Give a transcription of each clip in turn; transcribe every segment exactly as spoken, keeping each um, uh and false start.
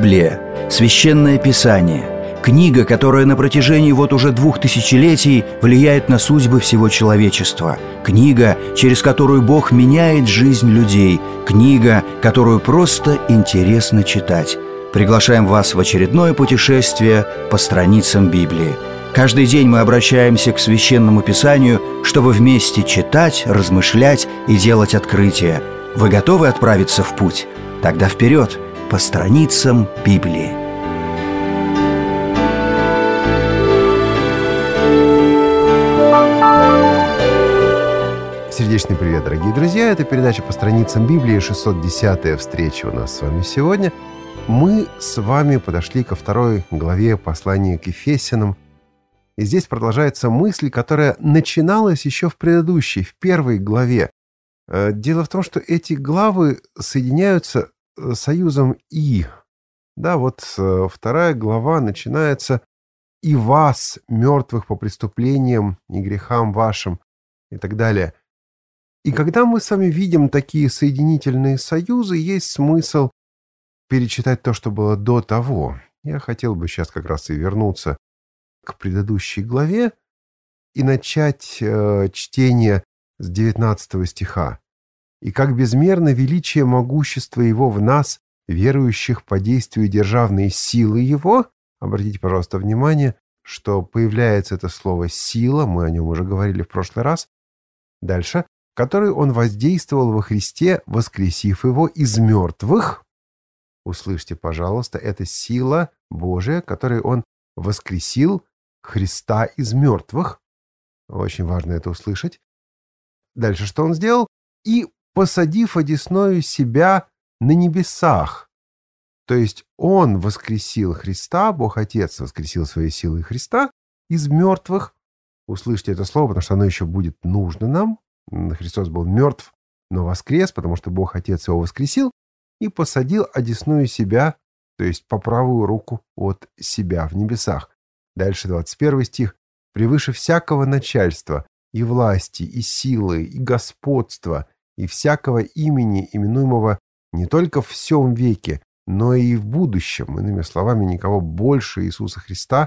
Библия – священное писание, книга, которая на протяжении вот уже двух тысячелетий влияет на судьбы всего человечества, книга, через которую Бог меняет жизнь людей, книга, которую просто интересно читать. Приглашаем вас в очередное путешествие по страницам Библии. Каждый день мы обращаемся к Священному Писанию, чтобы вместе читать, размышлять и делать открытия. Вы готовы отправиться в путь? Тогда вперед, по страницам Библии. Сердечный привет, дорогие друзья! Это передача «По страницам Библии», шестьсот десятая встреча у нас с вами сегодня. Мы с вами подошли ко второй главе послания к Ефесянам. И здесь продолжается мысль, которая начиналась еще в предыдущей, в первой главе. Дело в том, что эти главы соединяются союзом «и». Да, вот вторая глава начинается «и вас, мертвых по преступлениям и грехам вашим» и так далее. И когда мы с вами видим такие соединительные союзы, есть смысл перечитать то, что было до того. Я хотел бы сейчас как раз и вернуться к предыдущей главе и начать э, чтение с девятнадцатого стиха. «И как безмерно величие могущества Его в нас, верующих по действию державной силы Его». Обратите, пожалуйста, внимание, что появляется это слово «сила», мы о нем уже говорили в прошлый раз. Дальше. «Который Он воздействовал во Христе, воскресив Его из мертвых». Услышьте, пожалуйста, это сила Божия, которой Он воскресил Христа из мертвых. Очень важно это услышать. Дальше что Он сделал? «И посадив одесною себя на небесах». То есть Он воскресил Христа, Бог Отец воскресил своей силой Христа из мертвых. Услышьте это слово, потому что оно еще будет нужно нам. Христос был мертв, но воскрес, потому что Бог Отец Его воскресил и посадил одесную себя, то есть по правую руку от себя в небесах. Дальше двадцать первый стих. «Превыше всякого начальства и власти, и силы, и господства, и всякого имени, именуемого не только в всем веке, но и в будущем». Иными словами, никого больше Иисуса Христа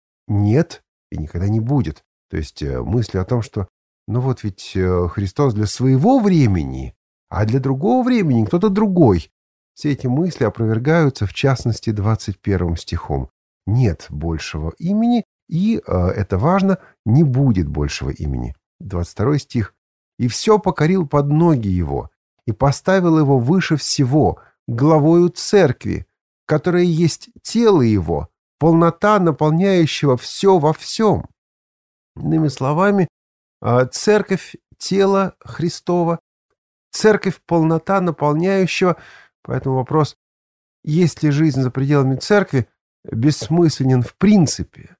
нет и никогда не будет. То есть мысли о том, что ну вот ведь Христос для своего времени, а для другого времени кто-то другой. Все эти мысли опровергаются, в частности, двадцать первым стихом. Нет большего имени, и, это важно, не будет большего имени. двадцать второй стих. «И все покорил под ноги Его, и поставил Его выше всего, главою церкви, которая есть тело Его, полнота наполняющего все во всем». Иными словами, церковь — тело Христова, церковь — полнота наполняющего. Поэтому вопрос, есть ли жизнь за пределами церкви, бессмысленен в принципе.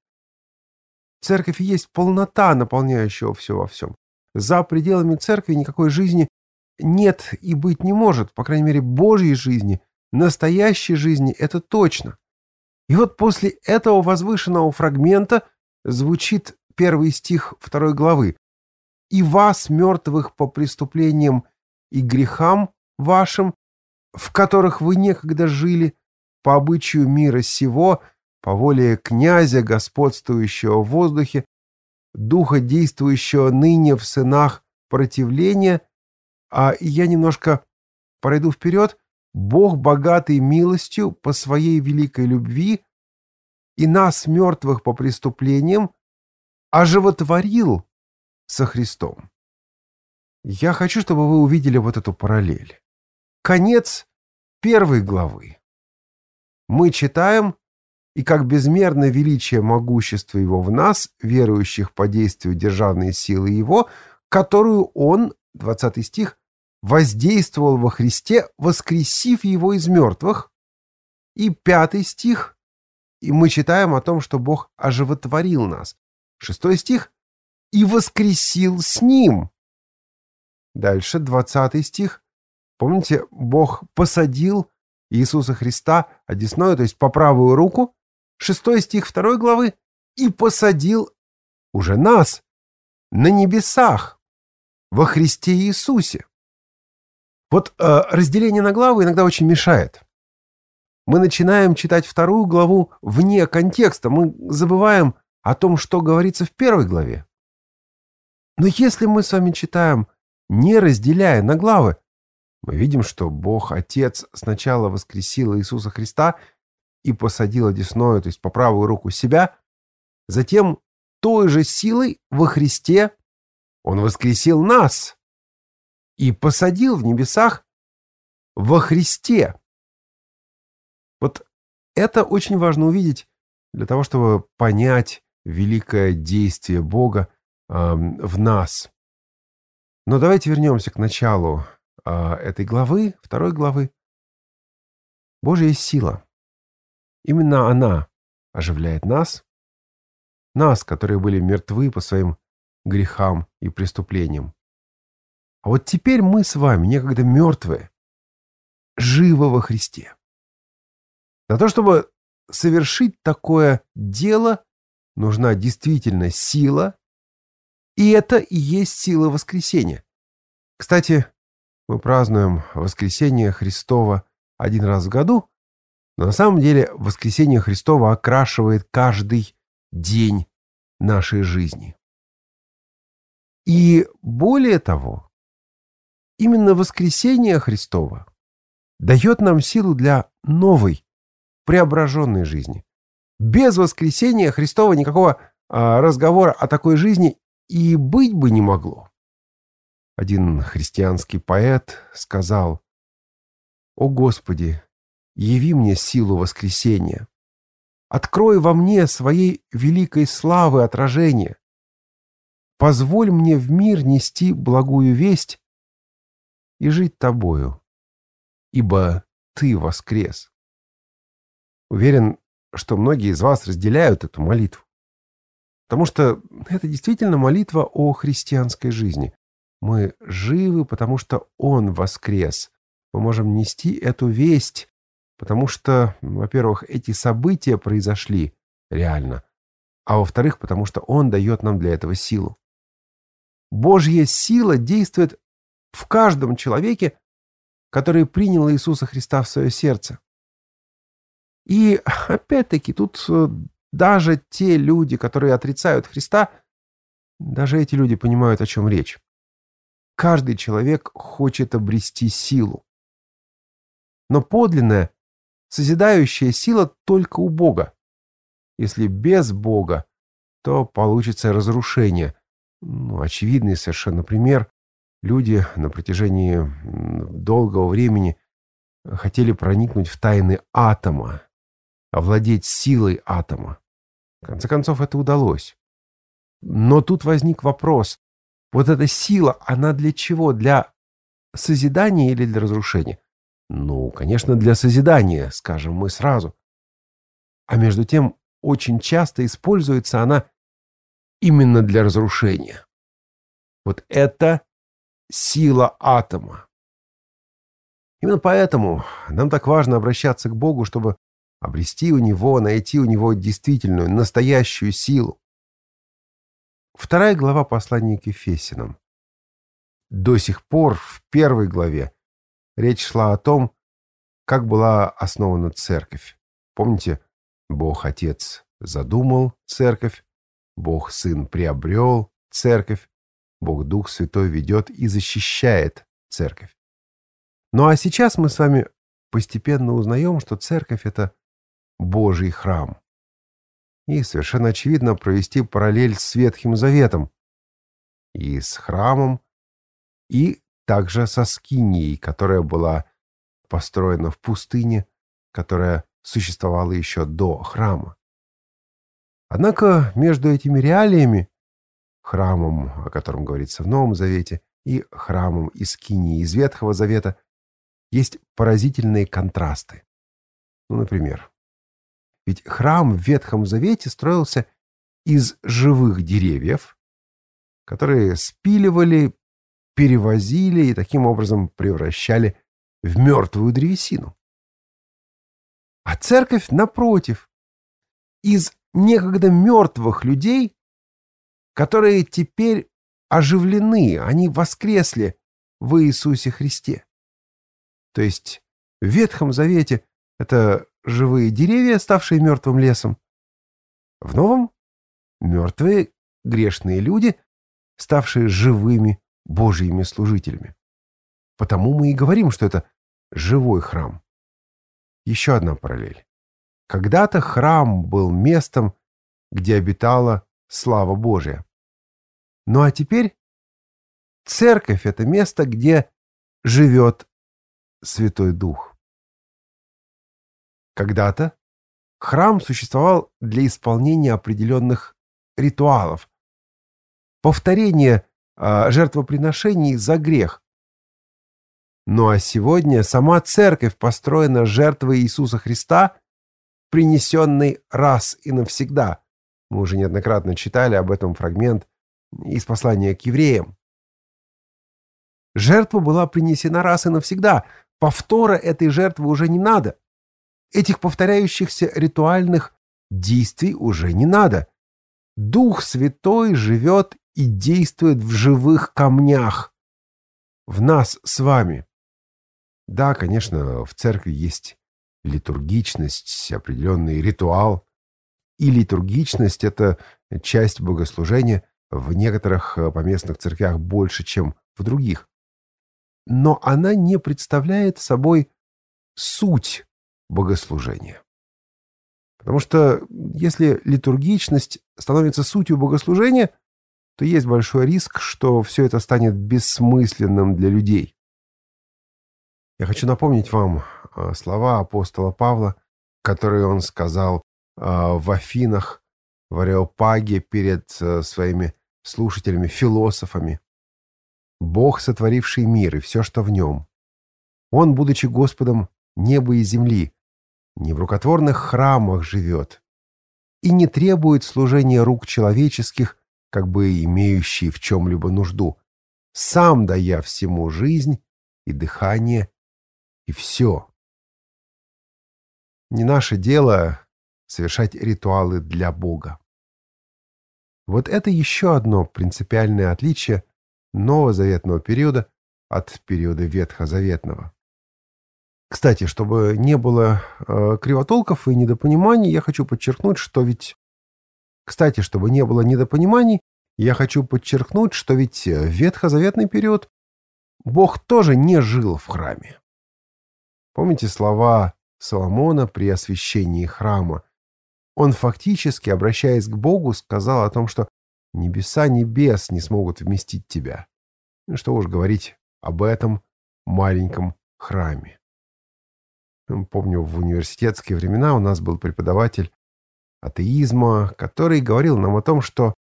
Церковь есть полнота наполняющего все во всем. За пределами церкви никакой жизни нет и быть не может, по крайней мере, Божьей жизни, настоящей жизни, это точно. И вот после этого возвышенного фрагмента звучит первый стих второй главы. «И вас, мертвых по преступлениям и грехам вашим, в которых вы некогда жили, по обычаю мира сего, по воле князя, господствующего в воздухе, духа, действующего ныне в сынах противления». А я немножко пройду вперед. «Бог, богатый милостью по своей великой любви, и нас, мертвых по преступлениям, оживотворил со Христом». Я хочу, чтобы вы увидели вот эту параллель. Конец первой главы. Мы читаем: «И как безмерно величие могущества Его в нас, верующих по действию державной силы Его, которую Он», двадцатый стих, «воздействовал во Христе, воскресив Его из мертвых». И пятый стих. И мы читаем о том, что Бог оживотворил нас. Шестой стих. «И воскресил с Ним». Дальше двадцатый стих. Помните, Бог посадил Иисуса Христа одесною, то есть по правую руку. Шестой стих второй главы. «И посадил уже нас на небесах во Христе Иисусе». Вот э, разделение на главы иногда очень мешает. мы начинаем читать вторую главу вне контекста. Мы забываем о том, что говорится в первой главе. Но если мы с вами читаем, не разделяя на главы, мы видим, что Бог Отец сначала воскресил Иисуса Христа и посадил одесную, то есть по правую руку себя, затем той же силой во Христе Он воскресил нас и посадил в небесах во Христе. Вот это очень важно увидеть для того, чтобы понять великое действие Бога э, в нас. Но давайте вернемся к началу э, этой главы, второй главы. Божья сила. Именно она оживляет нас, нас, которые были мертвы по своим грехам и преступлениям. А вот теперь мы с вами, некогда мертвые, живы во Христе. Для того, чтобы совершить такое дело, нужна действительно сила, и это и есть сила воскресения. Кстати, мы празднуем воскресение Христово один раз в году, но на самом деле воскресение Христово окрашивает каждый день нашей жизни. И более того, именно воскресение Христово дает нам силу для новой, преображенной жизни. Без воскресения Христова никакого а, разговора о такой жизни и быть бы не могло. Один христианский поэт сказал: «О Господи, яви мне силу воскресения, открой во мне своей великой славы отражение, позволь мне в мир нести благую весть и жить Тобою, ибо Ты воскрес». Уверен, что многие из вас разделяют эту молитву, потому что это действительно молитва о христианской жизни. Мы живы, потому что Он воскрес. Мы можем нести эту весть, потому что, во-первых, эти события произошли реально, а во-вторых, потому что Он дает нам для этого силу. Божья сила действует в каждом человеке, который принял Иисуса Христа в свое сердце. И опять-таки тут даже те люди, которые отрицают Христа, даже эти люди понимают, о чем речь. Каждый человек хочет обрести силу. Но подлинная, созидающая сила только у Бога. Если без Бога, то получится разрушение. Ну, очевидный совершенно пример. Люди на протяжении долгого времени хотели проникнуть в тайны атома, овладеть силой атома. В конце концов, это удалось. Но тут возник вопрос. Вот эта сила, она для чего? Для созидания или для разрушения? Ну, конечно, для созидания, скажем мы сразу. А между тем, очень часто используется она именно для разрушения. Вот это сила атома. Именно поэтому нам так важно обращаться к Богу, чтобы обрести у Него, найти у Него действительную, настоящую силу. Вторая глава послания к Ефесянам. До сих пор в первой главе речь шла о том, как была основана церковь. Помните, Бог Отец задумал церковь, Бог Сын приобрел церковь, Бог Дух Святой ведет и защищает церковь. Ну а сейчас мы с вами постепенно узнаем, что церковь — это Божий храм. И совершенно очевидно провести параллель с Ветхим Заветом. И с храмом, и также со скинией, которая была построена в пустыне, которая существовала еще до храма. Однако между этими реалиями, храмом, о котором говорится в Новом Завете, и храмом и скинией из Ветхого Завета, есть поразительные контрасты. Ну, например, ведь храм в Ветхом Завете строился из живых деревьев, которые спиливали, перевозили и таким образом превращали в мертвую древесину. А церковь, напротив, из некогда мертвых людей, которые теперь оживлены, они воскресли в Иисусе Христе. То есть в Ветхом Завете это живые деревья, ставшие мертвым лесом. В новом — мертвые грешные люди, ставшие живыми Божьими служителями. Потому мы и говорим, что это живой храм. Еще одна параллель. Когда-то храм был местом, где обитала слава Божия. Ну а теперь церковь — это место, где живет Святой Дух. Когда-то храм существовал для исполнения определенных ритуалов, повторения э, жертвоприношений за грех. Ну а сегодня сама церковь построена жертвой Иисуса Христа, принесенной раз и навсегда. Мы уже неоднократно читали об этом фрагмент из послания к евреям. Жертва была принесена раз и навсегда. Повтора этой жертвы уже не надо. Этих повторяющихся ритуальных действий уже не надо. Дух Святой живет и действует в живых камнях, в нас с вами. Да, конечно, в церкви есть литургичность, определенный ритуал. И литургичность — это часть богослужения в некоторых поместных церквях больше, чем в других. Но она не представляет собой суть богослужения. Потому что если литургичность становится сутью богослужения, то есть большой риск, что все это станет бессмысленным для людей. Я хочу напомнить вам слова апостола Павла, которые он сказал в Афинах, в Ареопаге перед своими слушателями-философами. «Бог, сотворивший мир и все, что в нем. Он, будучи Господом неба и земли, не в рукотворных храмах живет и не требует служения рук человеческих, как бы имеющий в чем-либо нужду, сам дая всему жизнь и дыхание, и все». Не наше дело совершать ритуалы для Бога. Вот это еще одно принципиальное отличие новозаветного периода от периода ветхозаветного. Кстати, чтобы не было э, кривотолков и недопониманий, я хочу подчеркнуть, что ведь... Кстати, чтобы не было недопониманий, я хочу подчеркнуть, что ведь в ветхозаветный период Бог тоже не жил в храме. Помните слова Соломона при освящении храма? Он фактически, обращаясь к Богу, сказал о том, что небеса небес не смогут вместить тебя. Что уж говорить об этом маленьком храме. Помню, в университетские времена у нас был преподаватель атеизма, который говорил нам о том, что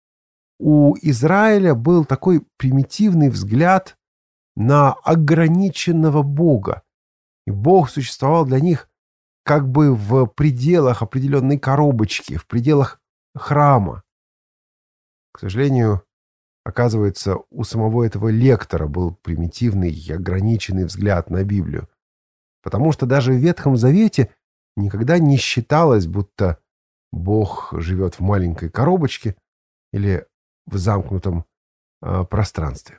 у Израиля был такой примитивный взгляд на ограниченного Бога. И Бог существовал для них как бы в пределах определенной коробочки, в пределах храма. К сожалению, оказывается, у самого этого лектора был примитивный и ограниченный взгляд на Библию. Потому что даже в Ветхом Завете никогда не считалось, будто Бог живет в маленькой коробочке или в замкнутом э, пространстве.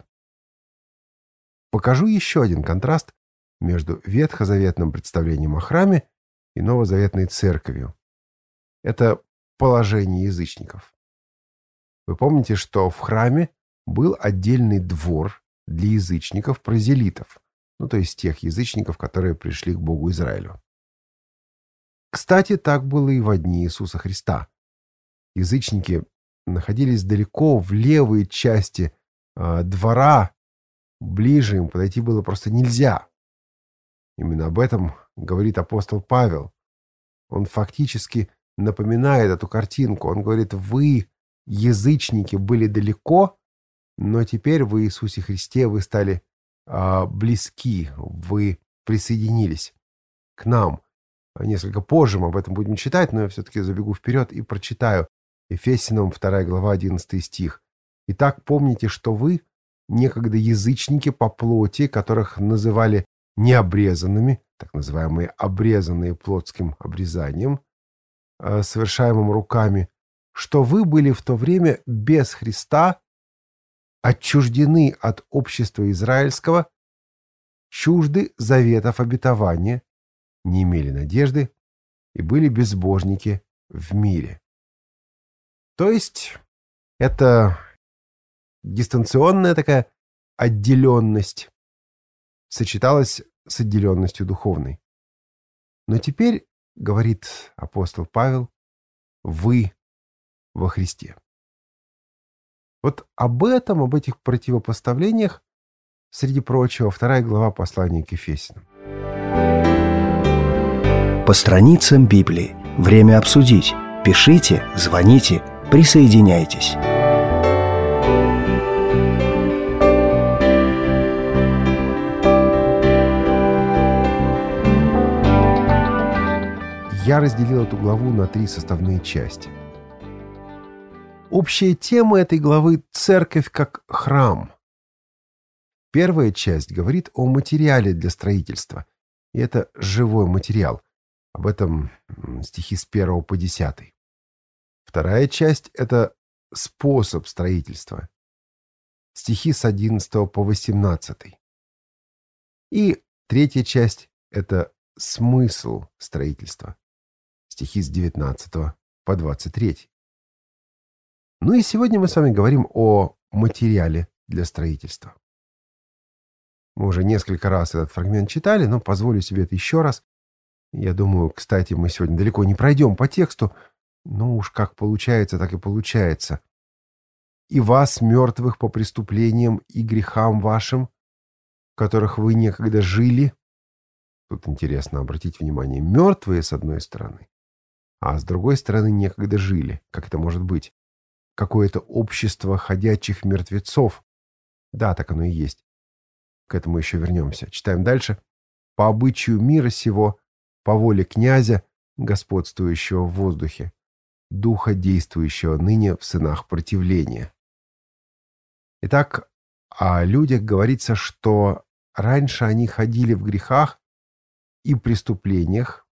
Покажу еще один контраст между ветхозаветным представлением о храме и новозаветной церковью. Это положение язычников. Вы помните, что в храме был отдельный двор для язычников-прозелитов, ну то есть тех язычников, которые пришли к Богу Израилю. Кстати, так было и во дни Иисуса Христа. Язычники находились далеко в левой части э, двора, ближе им подойти было просто нельзя. Именно об этом говорит апостол Павел. Он фактически напоминает эту картинку. Он говорит: вы, язычники, были далеко, но теперь в Иисусе Христе вы стали э, близки, вы присоединились к нам. Несколько позже мы об этом будем читать, но я все-таки забегу вперед и прочитаю. Ефесянам вторая глава, одиннадцатый стих. «Итак, помните, что вы, некогда язычники по плоти, которых называли необрезанными, так называемые обрезанные плотским обрезанием, совершаемым руками, что вы были в то время без Христа, отчуждены от общества израильского, чужды заветов обетования, не имели надежды и были безбожники в мире. То есть это дистанционная такая отделенность сочеталась с отделенностью духовной. Но теперь, говорит апостол Павел, вы во Христе. Вот об этом, об этих противопоставлениях, среди прочего, вторая глава послания к Ефесянам. По страницам Библии. Время обсудить. Пишите, звоните, присоединяйтесь. Я разделил эту главу на три составные части. Общая тема этой главы — церковь как храм. Первая часть говорит о материале для строительства. И это живой материал. Об этом стихи с первого по десятый. Вторая часть — это способ строительства. Стихи с одиннадцатого по восемнадцатый. И третья часть — это смысл строительства. Стихи с девятнадцатого по двадцать третий. Ну и сегодня мы с вами говорим о материале для строительства. Мы уже несколько раз этот фрагмент читали, но позволю себе это еще раз. Я думаю, кстати, мы сегодня далеко не пройдем по тексту, но уж как получается, так и получается. «И вас, мертвых по преступлениям и грехам вашим, в которых вы некогда жили». Тут интересно обратить внимание. Мертвые с одной стороны, а с другой стороны некогда жили. Как это может быть? Какое-то общество ходячих мертвецов. Да, так оно и есть. К этому еще вернемся. Читаем дальше. «По обычаю мира сего, по воле князя, господствующего в воздухе, духа, действующего ныне в сынах противления». Итак, о людях говорится, что раньше они ходили в грехах и преступлениях,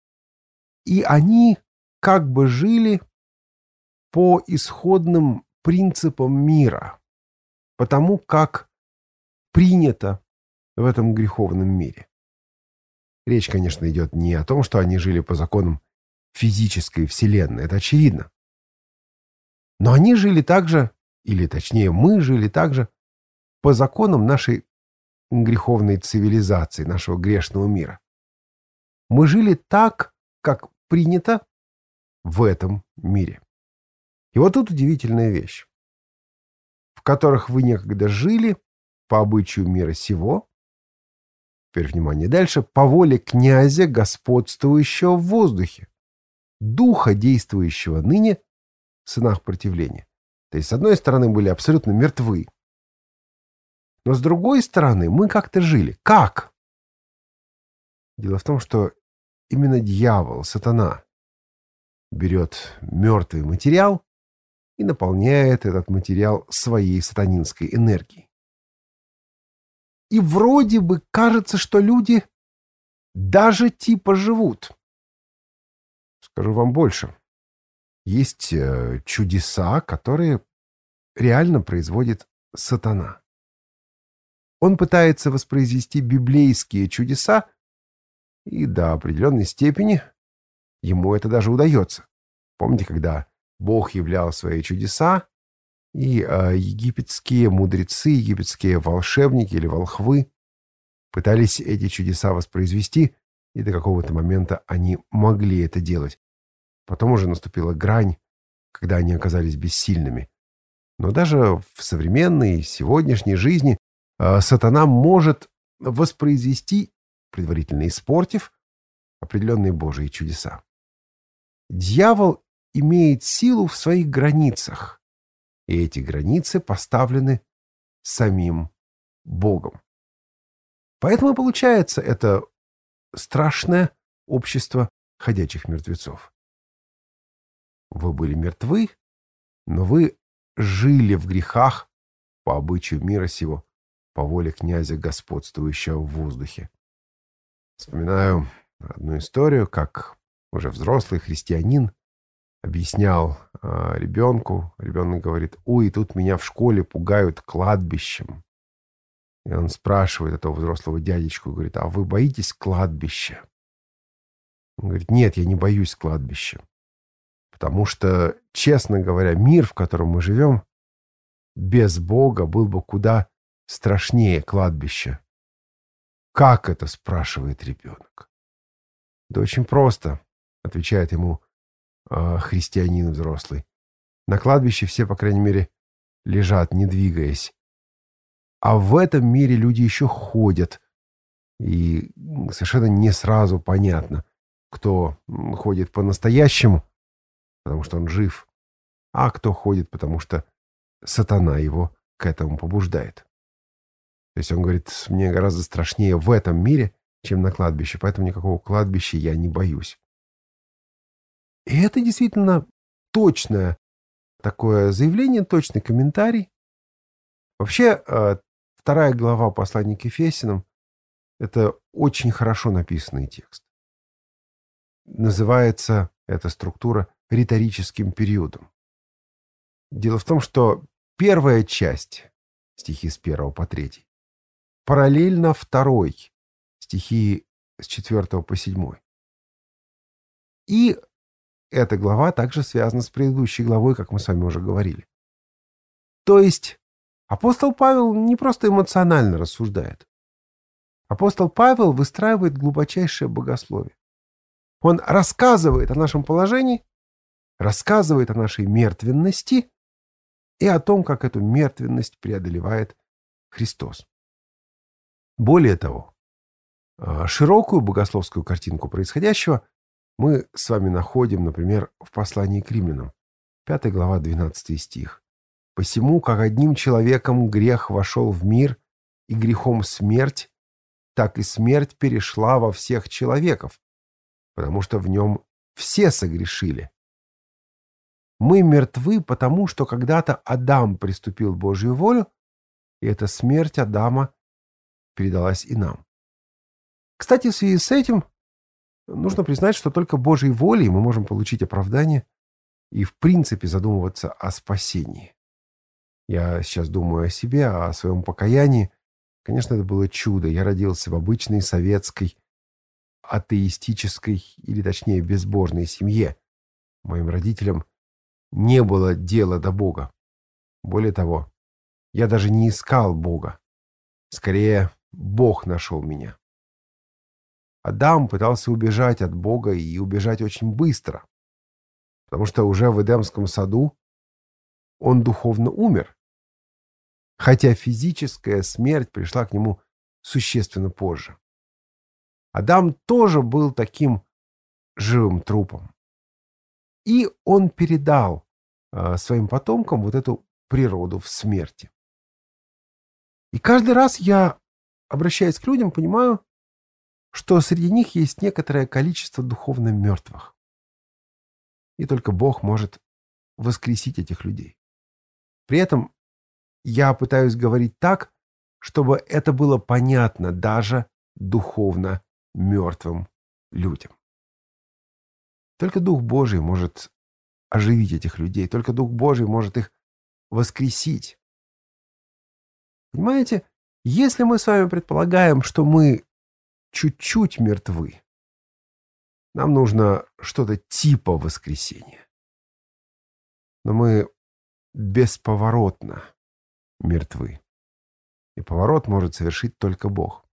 и они как бы жили по исходным принципам мира, потому как принято в этом греховном мире. Речь, конечно, идет не о том, что они жили по законам физической вселенной, это очевидно. Но они жили также, или точнее мы жили также, по законам нашей греховной цивилизации, нашего грешного мира. Мы жили так, как принято в этом мире. И вот тут удивительная вещь. В которых вы некогда жили по обычаю мира сего, теперь внимание дальше, по воле князя, господствующего в воздухе, духа, действующего ныне в сынах противления. То есть, с одной стороны, были абсолютно мертвы, но с другой стороны, мы как-то жили. Как? Дело в том, что именно дьявол, сатана, берет мертвый материал и наполняет этот материал своей сатанинской энергией. И вроде бы кажется, что люди даже типа живут. Скажу вам больше. Есть э, чудеса, которые реально производит сатана. Он пытается воспроизвести библейские чудеса, и до определенной степени ему это даже удается. Помните, когда Бог являл свои чудеса, и э, египетские мудрецы, египетские волшебники или волхвы пытались эти чудеса воспроизвести, и до какого-то момента они могли это делать. Потом уже наступила грань, когда они оказались бессильными. Но даже в современной, сегодняшней жизни э, сатана может воспроизвести, предварительно испортив, определенные Божьи чудеса. Дьявол имеет силу в своих границах, и эти границы поставлены самим Богом. Поэтому и получается это страшное общество ходячих мертвецов. Вы были мертвы, но вы жили в грехах по обычаю мира сего, по воле князя, господствующего в воздухе. Вспоминаю одну историю, как уже взрослый христианин объяснял э, ребенку. Ребенок говорит: «Ой, тут меня в школе пугают кладбищем». И он спрашивает этого взрослого дядечку, говорит: «А вы боитесь кладбища?» Он говорит, нет, я не боюсь кладбища. Потому что, честно говоря, мир, в котором мы живем, без Бога был бы куда страшнее кладбища. «Как это?» — спрашивает ребенок. «Да очень просто», — отвечает ему э, христианин взрослый. «На кладбище все, по крайней мере, лежат, не двигаясь. А в этом мире люди еще ходят. И совершенно не сразу понятно, кто ходит по-настоящему, потому что он жив, а кто ходит, потому что сатана его к этому побуждает». То есть он говорит, мне гораздо страшнее в этом мире, чем на кладбище, поэтому никакого кладбища я не боюсь. И это действительно точное такое заявление, точный комментарий. Вообще, вторая глава послания к Ефесянам — это очень хорошо написанный текст. Называется эта структура риторическим периодом. Дело в том, что первая часть, стихи с первого по третий, параллельно второй, стихи с четвертого по седьмой. И эта глава также связана с предыдущей главой, как мы с вами уже говорили. То есть апостол Павел не просто эмоционально рассуждает. Апостол Павел выстраивает глубочайшее богословие. Он рассказывает о нашем положении, рассказывает о нашей мертвенности и о том, как эту мертвенность преодолевает Христос. Более того, широкую богословскую картинку происходящего мы с вами находим, например, в послании к римлянам, пятая глава, двенадцатый стих. «Посему, как одним человеком грех вошел в мир, и грехом смерть, так и смерть перешла во всех человеков, потому что в нем все согрешили. Мы мертвы, потому что когда-то Адам приступил в Божью волю, и эта смерть Адама передалась и нам». Кстати, в связи с этим нужно признать, что только Божьей волей мы можем получить оправдание и в принципе задумываться о спасении. Я сейчас думаю о себе, о своем покаянии. Конечно, это было чудо. Я родился в обычной советской, атеистической, или точнее безбожной семье. Моим родителям не было дела до Бога. Более того, я даже не искал Бога. Скорее, Бог нашел меня. Адам пытался убежать от Бога и убежать очень быстро, потому что уже в Эдемском саду он духовно умер, хотя физическая смерть пришла к нему существенно позже. Адам тоже был таким живым трупом. И он передал э, своим потомкам вот эту природу в смерти. И каждый раз я, обращаясь к людям, понимаю, что среди них есть некоторое количество духовно мертвых. И только Бог может воскресить этих людей. При этом я пытаюсь говорить так, чтобы это было понятно даже духовно мертвым людям. Только Дух Божий может оживить этих людей, только Дух Божий может их воскресить. Понимаете, если мы с вами предполагаем, что мы чуть-чуть мертвы, нам нужно что-то типа воскресения. Но мы бесповоротно мертвы. И поворот может совершить только Бог.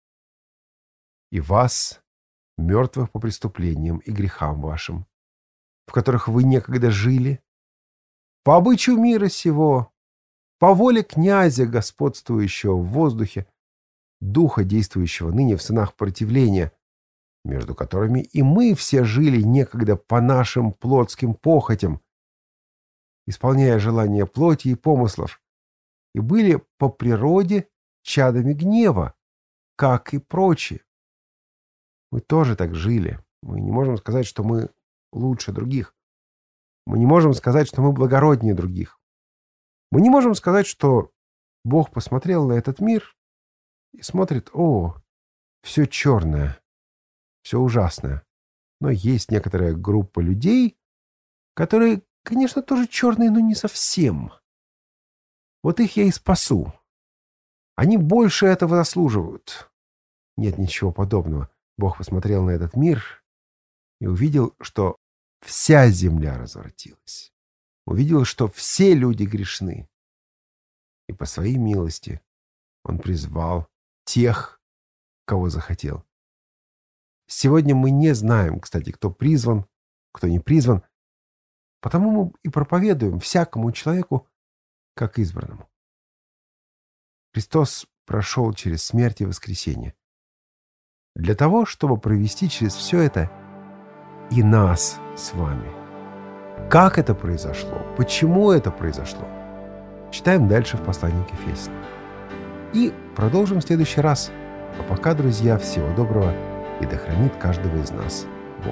И вас, мертвых по преступлениям и грехам вашим, в которых вы некогда жили, по обычаю мира сего, по воле князя, господствующего в воздухе, духа, действующего ныне в сынах противления, между которыми и мы все жили некогда по нашим плотским похотям, исполняя желания плоти и помыслов, и были по природе чадами гнева, как и прочие. Мы тоже так жили. Мы не можем сказать, что мы лучше других. Мы не можем сказать, что мы благороднее других. Мы не можем сказать, что Бог посмотрел на этот мир и смотрит: о, все черное, все ужасное. Но есть некоторая группа людей, которые, конечно, тоже черные, но не совсем. Вот их я и спасу. Они больше этого заслуживают. Нет ничего подобного. Бог посмотрел на этот мир и увидел, что вся земля развратилась. Увидел, что все люди грешны. И по своей милости он призвал тех, кого захотел. Сегодня мы не знаем, кстати, кто призван, кто не призван, потому мы и проповедуем всякому человеку как избранному. Христос прошел через смерть и воскресение для того, чтобы провести через все это и нас с вами. Как это произошло? Почему это произошло? Читаем дальше в послании к Ефесянам. И продолжим в следующий раз. А пока, друзья, всего доброго, и да хранит каждого из нас Бог.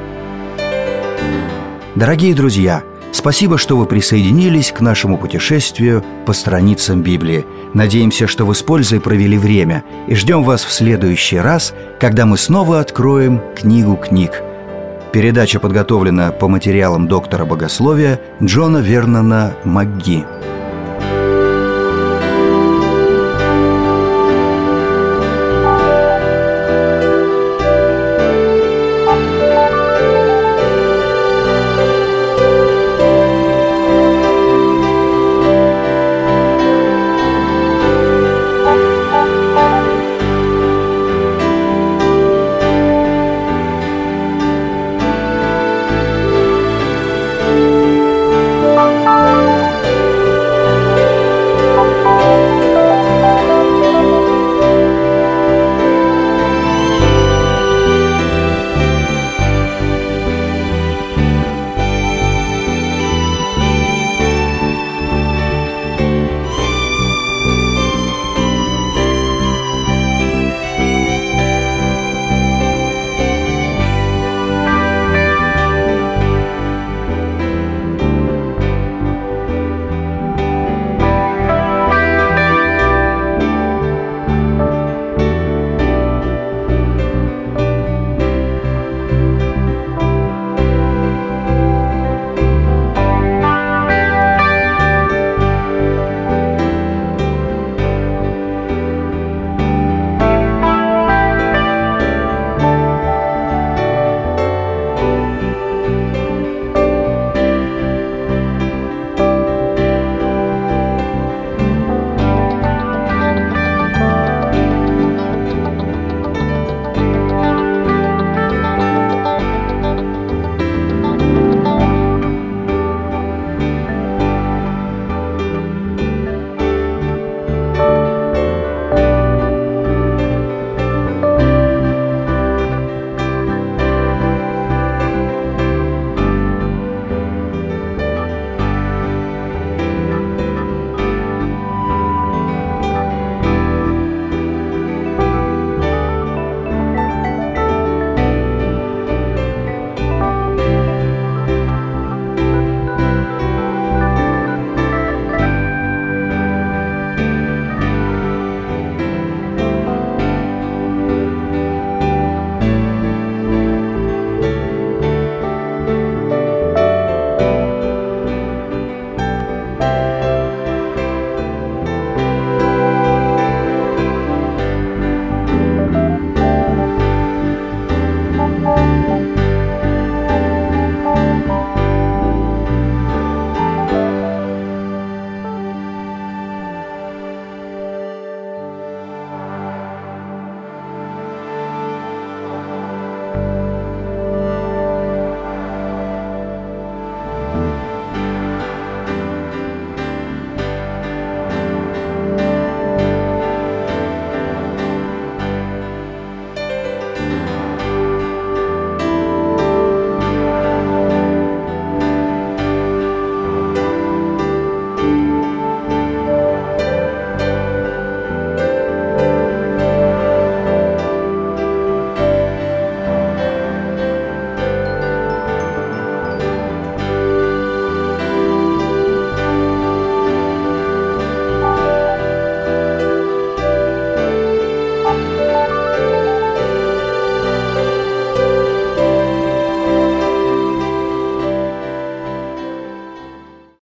Дорогие друзья, спасибо, что вы присоединились к нашему путешествию по страницам Библии. Надеемся, что вы с пользой провели время, и ждем вас в следующий раз, когда мы снова откроем книгу книг. Передача подготовлена по материалам доктора богословия Джона Вернона МакГи.